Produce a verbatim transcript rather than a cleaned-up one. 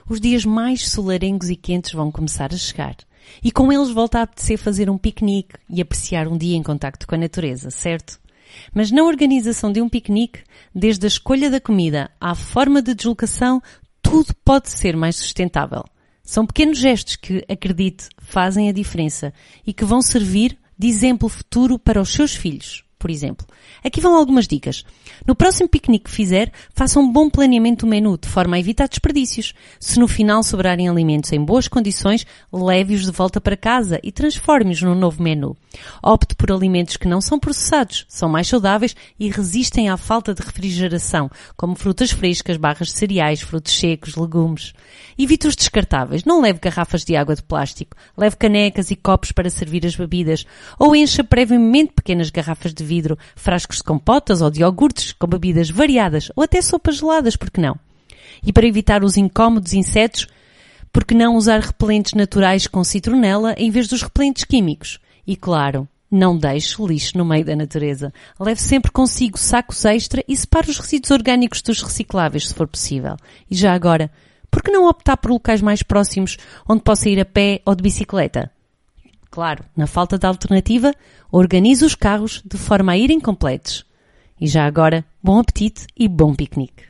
Os dias mais solarengos e quentes vão começar a chegar. E com eles volta a apetecer fazer um piquenique e apreciar um dia em contacto com a natureza, certo? Mas na organização de um piquenique, desde a escolha da comida à forma de deslocação, tudo pode ser mais sustentável. São pequenos gestos que, acredite, fazem a diferença e que vão servir de exemplo futuro para os seus filhos. Por exemplo, aqui vão algumas dicas. No próximo piquenique que fizer, faça um bom planeamento do menu, de forma a evitar desperdícios. Se no final sobrarem alimentos em boas condições, leve-os de volta para casa e transforme-os num novo menu. Opte por alimentos que não são processados, são mais saudáveis e resistem à falta de refrigeração, como frutas frescas, barras de cereais, frutos secos, legumes. Evite os descartáveis. Não leve garrafas de água de plástico. Leve canecas e copos para servir as bebidas. Ou encha previamente pequenas garrafas de vidro, frascos de compotas ou de iogurtes, com bebidas variadas ou até sopas geladas, por que não? E para evitar os incómodos insetos, por que não usar repelentes naturais com citronela em vez dos repelentes químicos? E claro, não deixe lixo no meio da natureza. Leve sempre consigo sacos extra e separe os resíduos orgânicos dos recicláveis, se for possível. E já agora, por que não optar por locais mais próximos onde possa ir a pé ou de bicicleta? Claro, na falta de alternativa, organize os carros de forma a irem completos. E já agora, bom apetite e bom piquenique.